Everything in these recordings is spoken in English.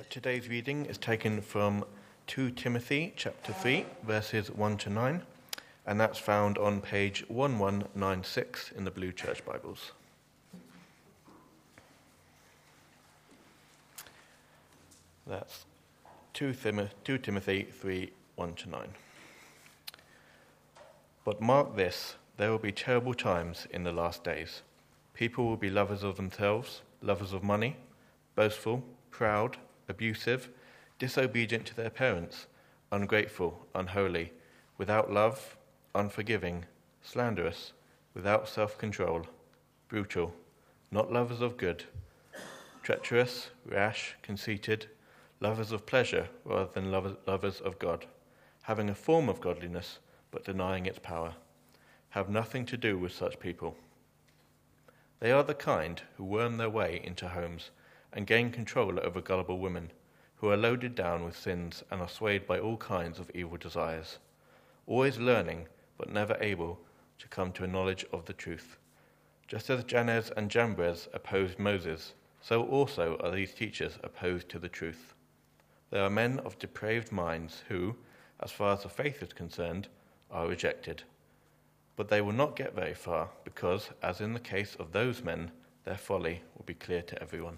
Today's reading is taken from 2 Timothy chapter 3, verses 1 to 9, and that's found on page 1196 in the Blue Church Bibles. That's 2 Timothy 3, 1 to 9. But mark this, there will be terrible times in the last days. People will be lovers of themselves, lovers of money, boastful, proud, abusive, disobedient to their parents, ungrateful, unholy, without love, unforgiving, slanderous, without self-control, brutal, not lovers of good, treacherous, rash, conceited, lovers of pleasure rather than lovers of God, having a form of godliness but denying its power. Have nothing to do with such people. They are the kind who worm their way into homes and gain control over gullible women, who are loaded down with sins and are swayed by all kinds of evil desires, always learning but never able to come to a knowledge of the truth. Just as Jannes and Jambres opposed Moses, so also are these teachers opposed to the truth. They are men of depraved minds who, as far as the faith is concerned, are rejected. But they will not get very far because, as in the case of those men, their folly will be clear to everyone.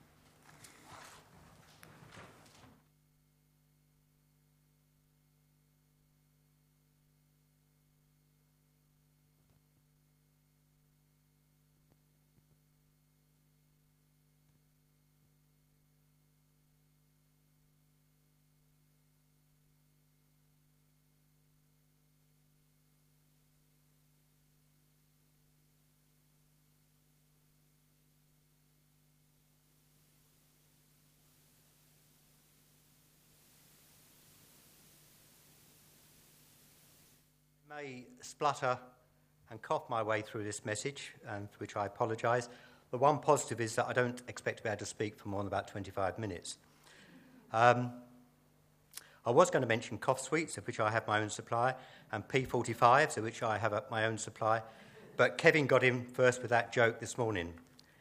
May splutter and cough my way through this message, and for which I apologise. The one positive is that I don't expect to be able to speak for more than about 25 minutes. I was going to mention cough sweets, of which I have my own supply, and P45s, of which I have my own supply, but Kevin got in first with that joke this morning.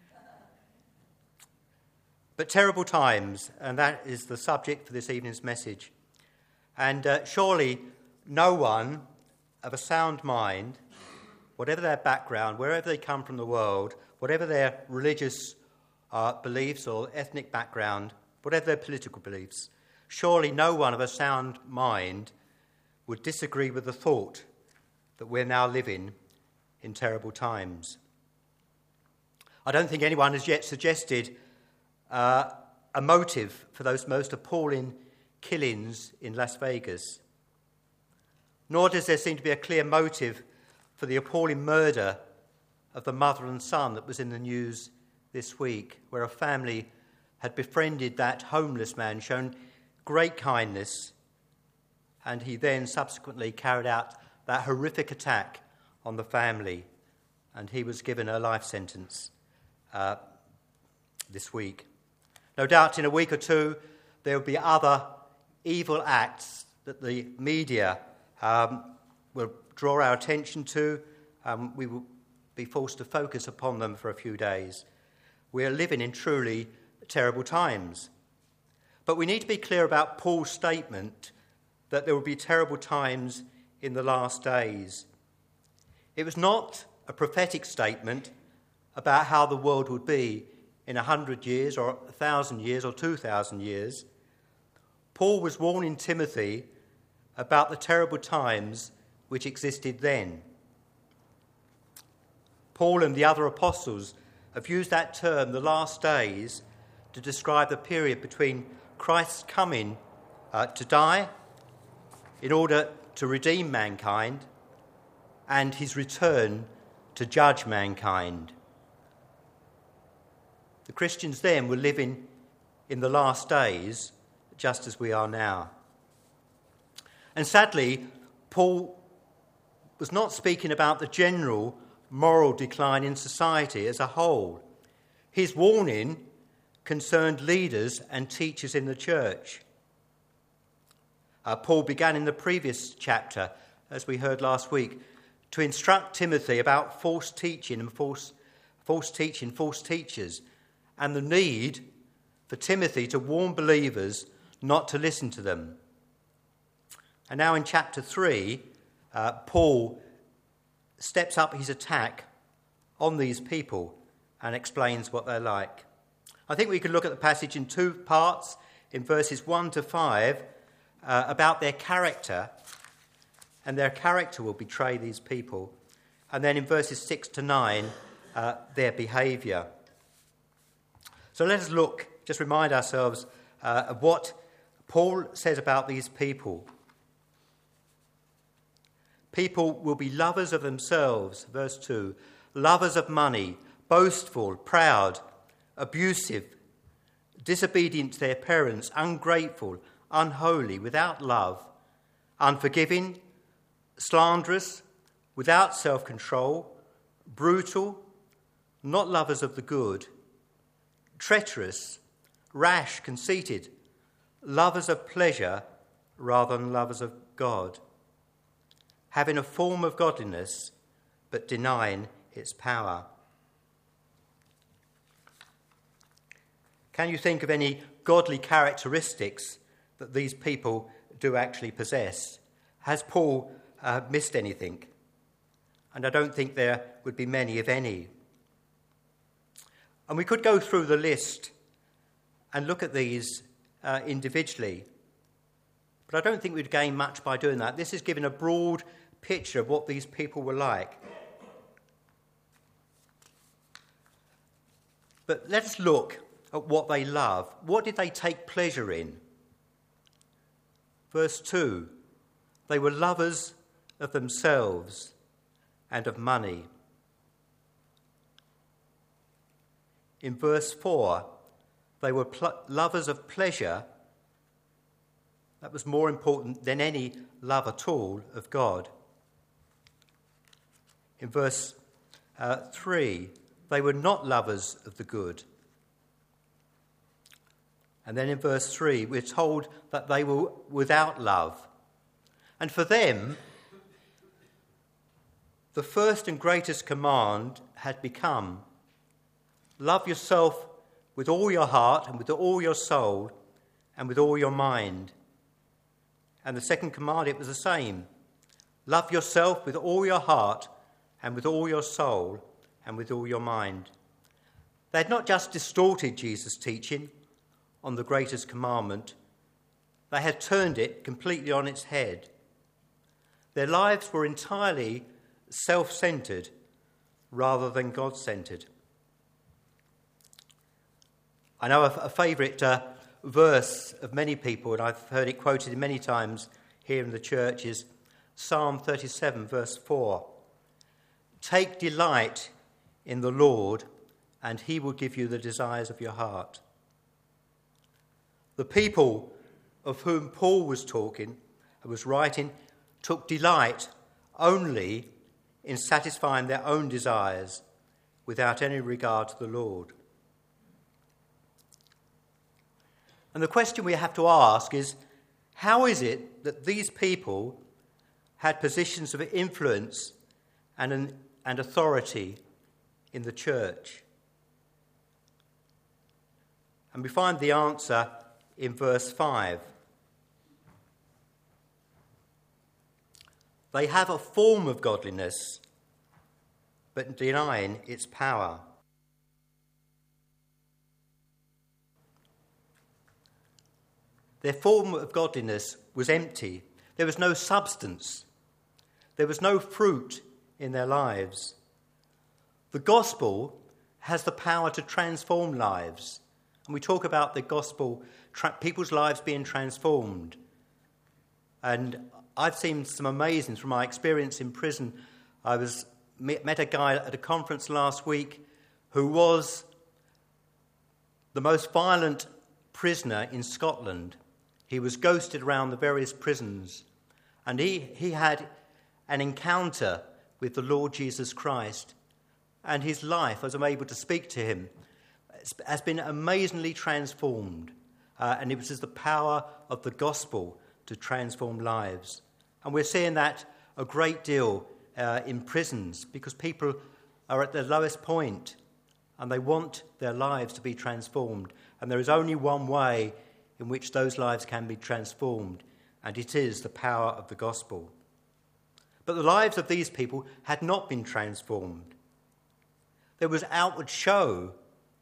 But terrible times, and that is the subject for this evening's message. And surely no one of a sound mind, whatever their background, wherever they come from the world, whatever their religious beliefs or ethnic background, whatever their political beliefs, surely no one of a sound mind would disagree with the thought that we're now living in terrible times. I don't think anyone has yet suggested a motive for those most appalling killings in Las Vegas. Nor does there seem to be a clear motive for the appalling murder of the mother and son that was in the news this week, where a family had befriended that homeless man, shown great kindness, and he then subsequently carried out that horrific attack on the family, and he was given a life sentence this week. No doubt in a week or two there will be other evil acts that the media will draw our attention to. We will be forced to focus upon them for a few days. We are living in truly terrible times. But we need to be clear about Paul's statement that there will be terrible times in the last days. It was not a prophetic statement about how the world would be in 100 years or 1,000 years or 2,000 years. Paul was warning Timothy about the terrible times which existed then. Paul and the other apostles have used that term, the last days, to describe the period between Christ's coming to die in order to redeem mankind and his return to judge mankind. The Christians then were living in the last days just as we are now. And sadly, Paul was not speaking about the general moral decline in society as a whole. His warning concerned leaders and teachers in the church. Paul began in the previous chapter, as we heard last week, to instruct Timothy about false teaching and false teachers, and the need for Timothy to warn believers not to listen to them. And now in chapter 3, Paul steps up his attack on these people and explains what they're like. I think we could look at the passage in two parts, in verses 1 to 5, about their character, and their character will betray these people. And then in verses 6 to 9, their behaviour. So let us look, just remind ourselves of what Paul says about these people. People will be lovers of themselves, verse 2, lovers of money, boastful, proud, abusive, disobedient to their parents, ungrateful, unholy, without love, unforgiving, slanderous, without self-control, brutal, not lovers of the good, treacherous, rash, conceited, lovers of pleasure rather than lovers of God, having a form of godliness but denying its power. Can you think of any godly characteristics that these people do actually possess? Has Paul missed anything? And I don't think there would be many, if any. And we could go through the list and look at these individually. But I don't think we'd gain much by doing that. This is giving a broad picture of what these people were like. But let's look at what they love. What did they take pleasure in? Verse 2, they were lovers of themselves and of money. In verse 4, they were lovers of pleasure. That was more important than any love at all of God. In verse 3, they were not lovers of the good. And then in verse 3, we're told that they were without love. And for them, the first and greatest command had become, love yourself with all your heart and with all your soul and with all your mind. And the second command, it was the same. Love yourself with all your heart and with all your soul and with all your mind. They had not just distorted Jesus' teaching on the greatest commandment, they had turned it completely on its head. Their lives were entirely self-centred rather than God-centred. I know a favourite verse of many people, and I've heard it quoted many times here in the church, is Psalm 37, verse 4. Take delight in the Lord, and he will give you the desires of your heart. The people of whom Paul was talking and was writing took delight only in satisfying their own desires without any regard to the Lord. And the question we have to ask is, how is it that these people had positions of influence and authority in the church? And we find the answer in verse 5. They have a form of godliness, but denying its power. Their form of godliness was empty. There was no substance. There was no fruit in their lives. The gospel has the power to transform lives. And we talk about the gospel, people's lives being transformed. And I've seen some amazing, from my experience in prison. I met a guy at a conference last week who was the most violent prisoner in Scotland. He was ghosted around the various prisons. And he had an encounter with the Lord Jesus Christ. And his life, as I'm able to speak to him, has been amazingly transformed. And it was just the power of the gospel to transform lives. And we're seeing that a great deal in prisons, because people are at their lowest point. and they want their lives to be transformed. And there is only one way in which those lives can be transformed, and it is the power of the gospel. But the lives of these people had not been transformed. There was outward show,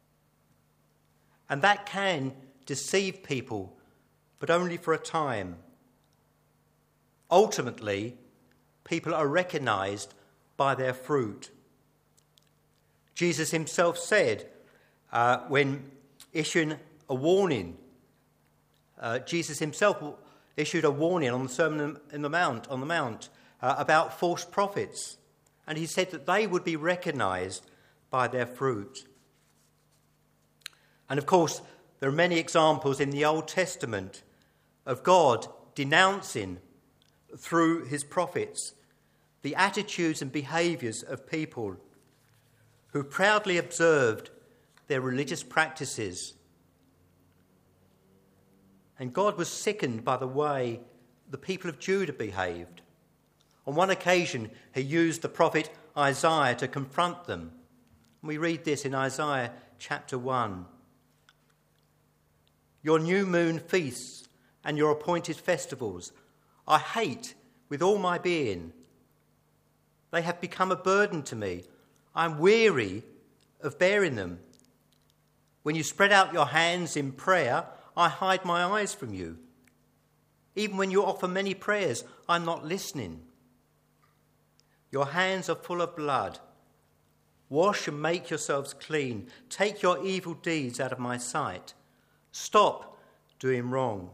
and that can deceive people, but only for a time. Ultimately, people are recognised by their fruit. Jesus himself said, when issuing a warning, Jesus himself issued a warning on the Sermon on the Mount about false prophets, and he said that they would be recognised by their fruit. And of course, there are many examples in the Old Testament of God denouncing through his prophets the attitudes and behaviours of people who proudly observed their religious practices. And God was sickened by the way the people of Judah behaved. On one occasion, he used the prophet Isaiah to confront them. We read this in Isaiah chapter 1. Your new moon feasts and your appointed festivals I hate with all my being. They have become a burden to me. I am weary of bearing them. When you spread out your hands in prayer, I hide my eyes from you. Even when you offer many prayers, I'm not listening. Your hands are full of blood. Wash and make yourselves clean. Take your evil deeds out of my sight. Stop doing wrong.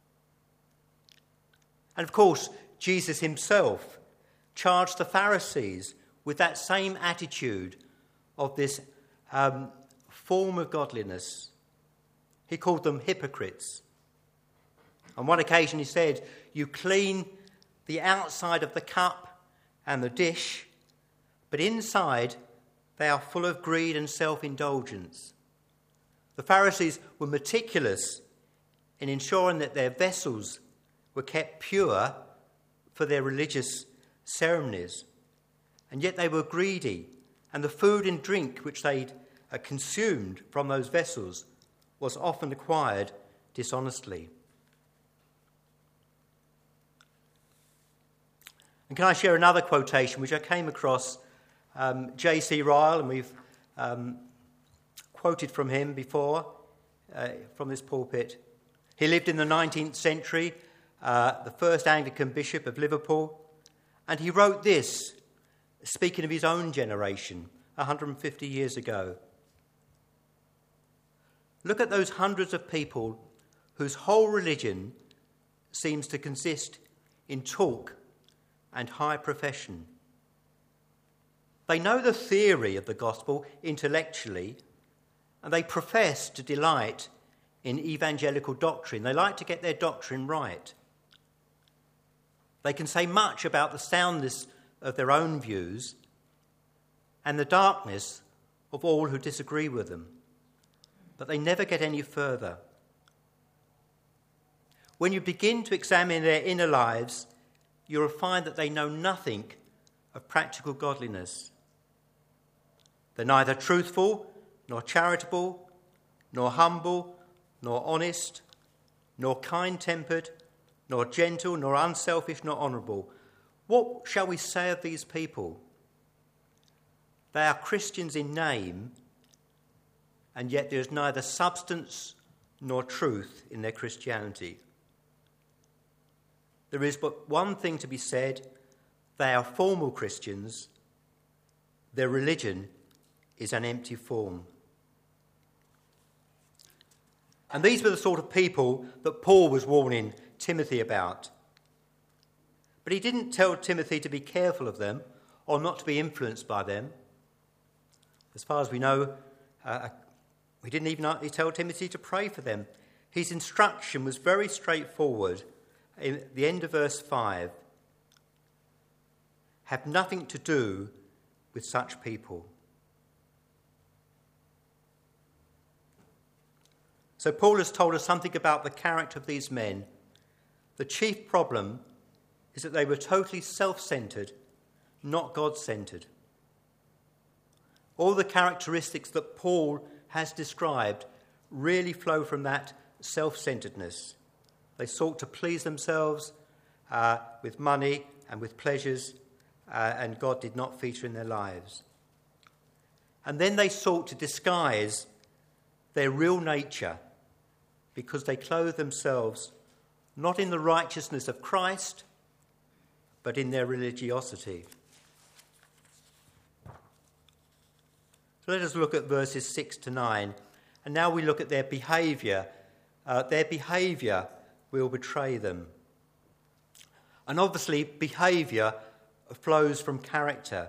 And of course, Jesus himself charged the Pharisees with that same attitude of this form of godliness. He called them hypocrites. On one occasion he said, you clean the outside of the cup and the dish, but inside they are full of greed and self-indulgence. The Pharisees were meticulous in ensuring that their vessels were kept pure for their religious ceremonies, and yet they were greedy, and the food and drink which they consumed from those vessels was often acquired dishonestly. And can I share another quotation which I came across J.C. Ryle, and we've quoted from him before from this pulpit. He lived in the 19th century, the first Anglican bishop of Liverpool, and he wrote this, speaking of his own generation 150 years ago. Look at those hundreds of people whose whole religion seems to consist in talk and high profession. They know the theory of the gospel intellectually, and they profess to delight in evangelical doctrine. They like to get their doctrine right. They can say much about the soundness of their own views and the darkness of all who disagree with them, but they never get any further. When you begin to examine their inner lives, you will find that they know nothing of practical godliness. They're neither truthful, nor charitable, nor humble, nor honest, nor kind-tempered, nor gentle, nor unselfish, nor honourable. What shall we say of these people? They are Christians in name, and yet there is neither substance nor truth in their Christianity. There is but one thing to be said: they are formal Christians. Their religion is an empty form. And these were the sort of people that Paul was warning Timothy about. But he didn't tell Timothy to be careful of them or not to be influenced by them. As far as we know, he didn't even tell Timothy to pray for them. His instruction was very straightforward. In the end of verse 5, have nothing to do with such people. So Paul has told us something about the character of these men. The chief problem is that they were totally self-centred, not God-centred. All the characteristics that Paul has described really flow from that self-centeredness. They sought to please themselves with money and with pleasures, and God did not feature in their lives. And then they sought to disguise their real nature because they clothed themselves not in the righteousness of Christ, but in their religiosity. So let us look at verses 6 to 9. And now we look at their behaviour. Their behaviour will betray them. And obviously, behaviour flows from character.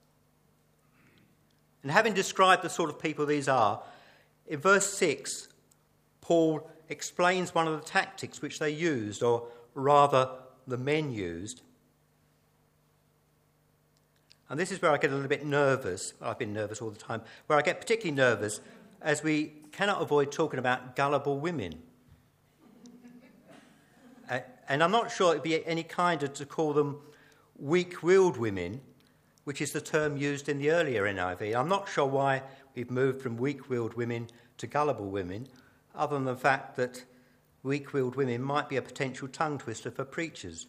And having described the sort of people these are, in verse 6, Paul explains one of the tactics which they used, or rather the men used. And this is where I get a little bit nervous. I've been nervous all the time. Where I get particularly nervous as we cannot avoid talking about gullible women. And I'm not sure it would be any kinder to call them weak-willed women, which is the term used in the earlier NIV. I'm not sure why we've moved from weak-willed women to gullible women, other than the fact that weak-willed women might be a potential tongue twister for preachers.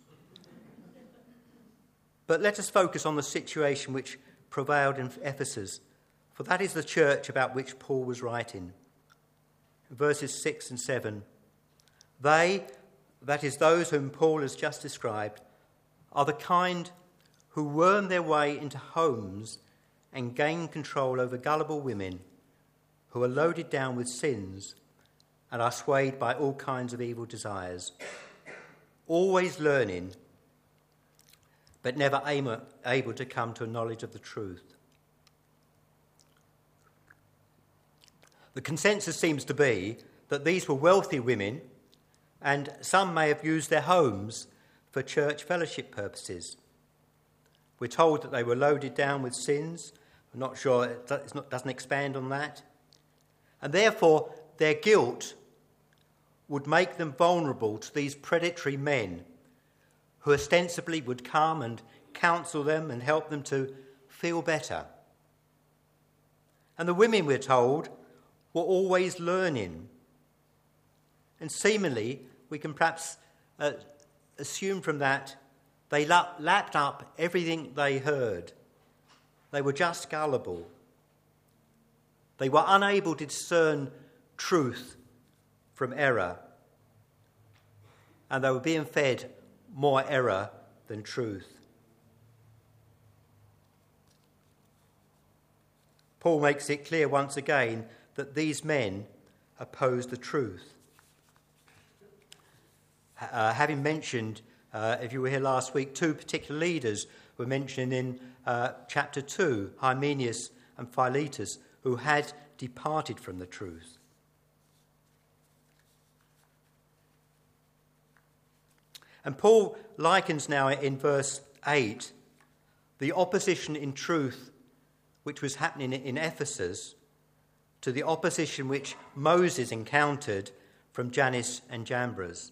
But let us focus on the situation which prevailed in Ephesus, for that is the church about which Paul was writing. Verses 6 and 7, they, that is those whom Paul has just described, are the kind who worm their way into homes and gain control over gullible women who are loaded down with sins and are swayed by all kinds of evil desires, always learning, but never able to come to a knowledge of the truth. The consensus seems to be that these were wealthy women, and some may have used their homes for church fellowship purposes. We're told that they were loaded down with sins. I'm not sure, it doesn't expand on that. And therefore, their guilt would make them vulnerable to these predatory men who ostensibly would come and counsel them and help them to feel better. And the women, we're told, were always learning. And seemingly, we can perhaps assume from that they lapped up everything they heard. They were just gullible. They were unable to discern truth from error. And they were being fed more error than truth. Paul makes it clear once again that these men oppose the truth. Having mentioned, if you were here last week, two particular leaders were mentioned in chapter 2, Hymenaeus and Philetus, who had departed from the truth. And Paul likens now in verse 8 the opposition in truth which was happening in Ephesus to the opposition which Moses encountered from Jannes and Jambres.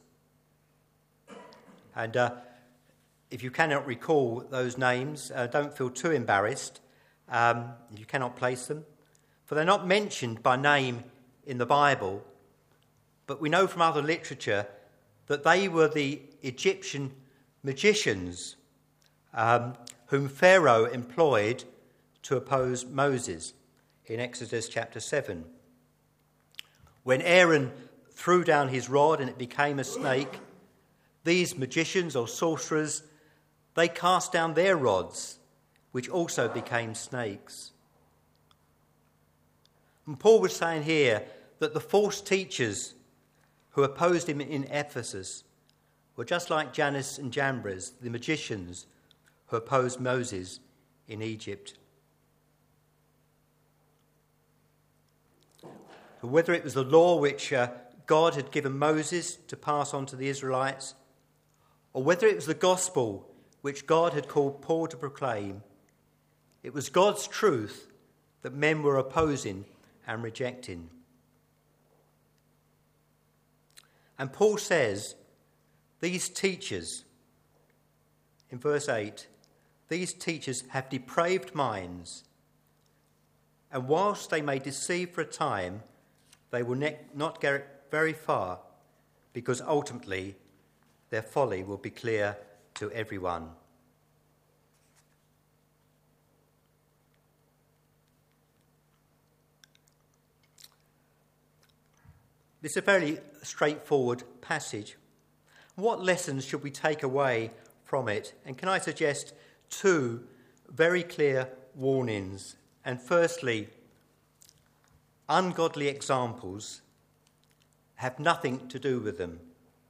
And if you cannot recall those names, don't feel too embarrassed. You cannot place them, for they're not mentioned by name in the Bible, but we know from other literature that they were the Egyptian magicians whom Pharaoh employed to oppose Moses in Exodus chapter 7. When Aaron threw down his rod and it became a snake, these magicians or sorcerers, they cast down their rods, which also became snakes. And Paul was saying here that the false teachers who opposed him in Ephesus were just like Jannes and Jambres, the magicians who opposed Moses in Egypt. Whether it was the law which God had given Moses to pass on to the Israelites, or whether it was the gospel which God had called Paul to proclaim, it was God's truth that men were opposing and rejecting. And Paul says, these teachers, in verse 8, these teachers have depraved minds. And whilst they may deceive for a time, they will not get very far, because ultimately their folly will be clear to everyone. This is a very straightforward passage. What lessons should we take away from it? And can I suggest two very clear warnings? And firstly, ungodly examples have nothing to do with them.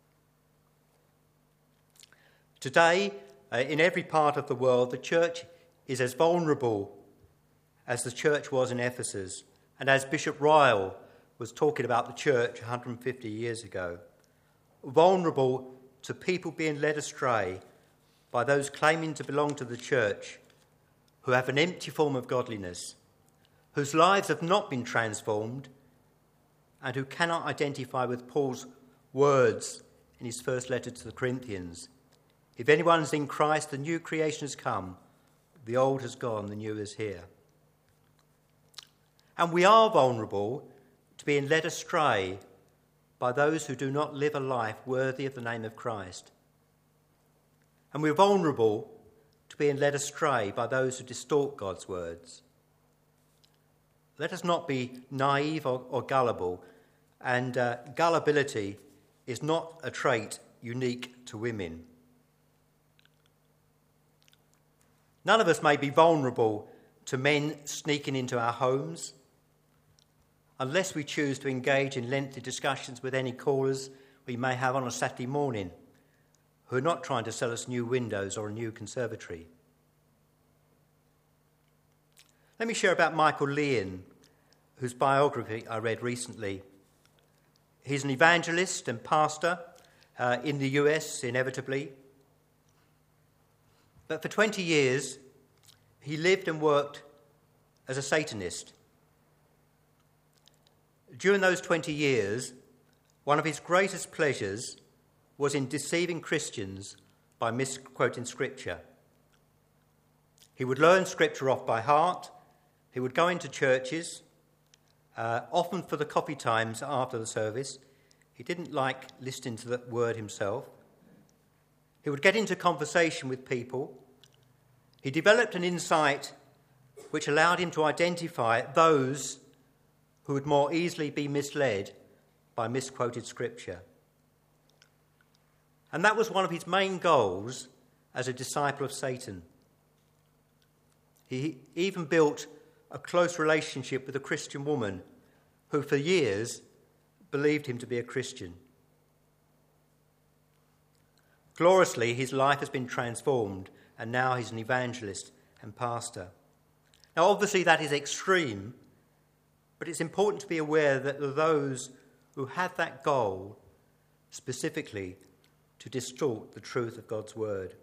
Today, in every part of the world, the church is as vulnerable as the church was in Ephesus, and as Bishop Ryle was talking about the church 150 years ago, vulnerable to people being led astray by those claiming to belong to the church, who have an empty form of godliness, whose lives have not been transformed, and who cannot identify with Paul's words in his first letter to the Corinthians. If anyone is in Christ, the new creation has come. The old has gone, the new is here. And we are vulnerable to being led astray by those who do not live a life worthy of the name of Christ. And we're vulnerable to being led astray by those who distort God's words. Let us not be naive or gullible, and gullibility is not a trait unique to women. None of us may be vulnerable to men sneaking into our homes, unless we choose to engage in lengthy discussions with any callers we may have on a Saturday morning, who are not trying to sell us new windows or a new conservatory. Let me share about Michael Leon, whose biography I read recently. He's an evangelist and pastor in the US, inevitably. But for 20 years, he lived and worked as a Satanist. During those 20 years, one of his greatest pleasures was in deceiving Christians by misquoting Scripture. He would learn Scripture off by heart. He would go into churches, often for the coffee times after the service. He didn't like listening to the word himself. He would get into conversation with people. He developed an insight which allowed him to identify those who would more easily be misled by misquoted Scripture. And that was one of his main goals as a disciple of Satan. He even built a close relationship with a Christian woman who for years believed him to be a Christian. Gloriously, his life has been transformed, and now he's an evangelist and pastor. Now, obviously, that is extreme, but it's important to be aware that there are those who have that goal specifically to distort the truth of God's word.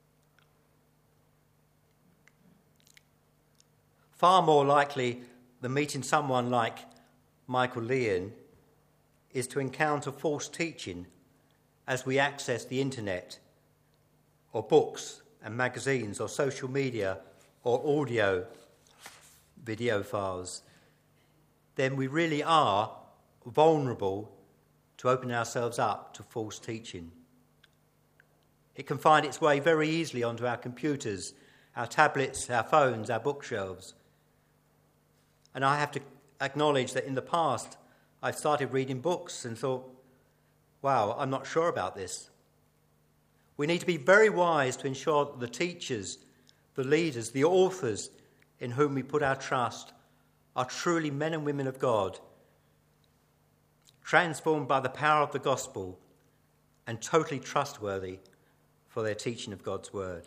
Far more likely than meeting someone like Michael Leon is to encounter false teaching as we access the internet or books and magazines or social media or audio video files. Then we really are vulnerable to open ourselves up to false teaching. It can find its way very easily onto our computers, our tablets, our phones, our bookshelves. And I have to acknowledge that in the past, I've started reading books and thought, wow, I'm not sure about this. We need to be very wise to ensure that the teachers, the leaders, the authors in whom we put our trust are truly men and women of God, transformed by the power of the gospel and totally trustworthy for their teaching of God's word.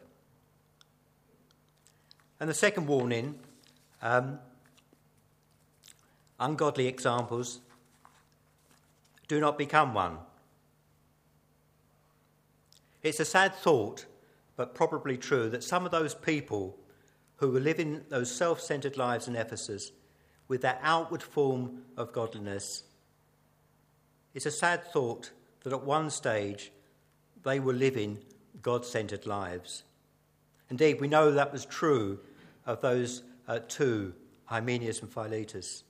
And the second warning, ungodly examples, do not become one. It's a sad thought, but probably true, that some of those people who were living those self-centered lives in Ephesus with that outward form of godliness, it's a sad thought that at one stage they were living God-centered lives. Indeed, we know that was true of those two Hymenaeus and Philetus.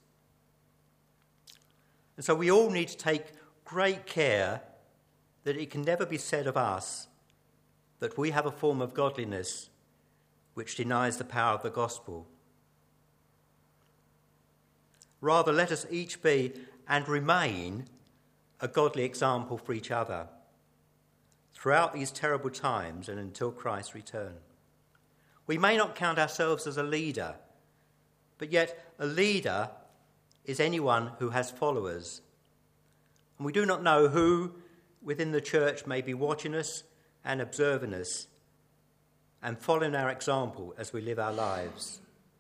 And so we all need to take great care that it can never be said of us that we have a form of godliness which denies the power of the gospel. Rather, let us each be and remain a godly example for each other throughout these terrible times and until Christ's return. We may not count ourselves as a leader, but yet a leader is anyone who has followers. And we do not know who within the church may be watching us and observing us and following our example as we live our lives.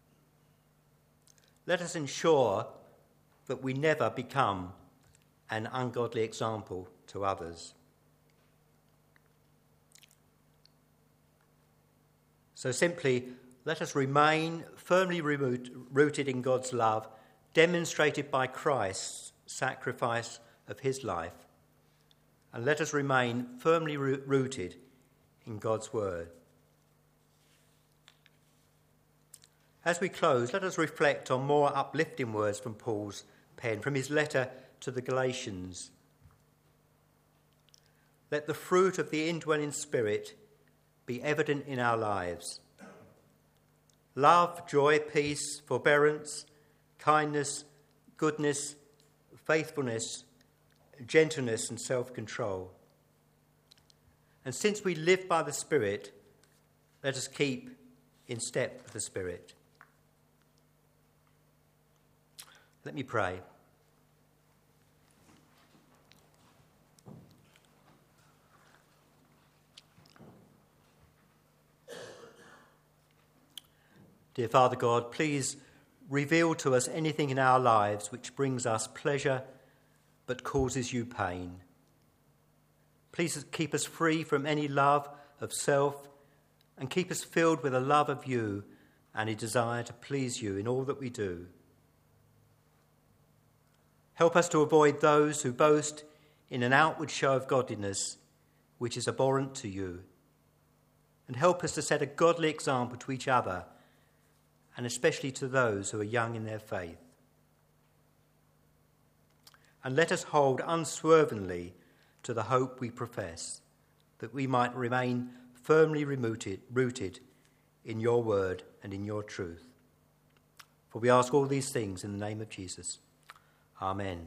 Let us ensure that we never become an ungodly example to others. So simply, let us remain firmly rooted in God's love, demonstrated by Christ's sacrifice of his life. And let us remain firmly rooted in God's word. As we close, let us reflect on more uplifting words from Paul's pen, from his letter to the Galatians. Let the fruit of the indwelling Spirit be evident in our lives. Love, joy, peace, forbearance, kindness, goodness, faithfulness, gentleness and self-control. And since we live by the Spirit, let us keep in step with the Spirit. Let me pray. Dear Father God, please reveal to us anything in our lives which brings us pleasure but causes you pain. Please keep us free from any love of self and keep us filled with a love of you and a desire to please you in all that we do. Help us to avoid those who boast in an outward show of godliness which is abhorrent to you, and help us to set a godly example to each other and especially to those who are young in their faith. And let us hold unswervingly to the hope we profess, that we might remain firmly rooted in your word and in your truth. For we ask all these things in the name of Jesus. Amen.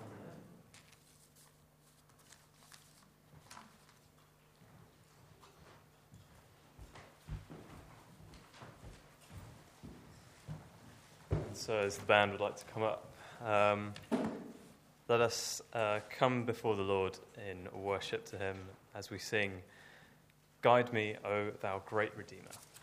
So as the band would like to come up, let us come before the Lord in worship to him as we sing, "Guide me, O thou great Redeemer."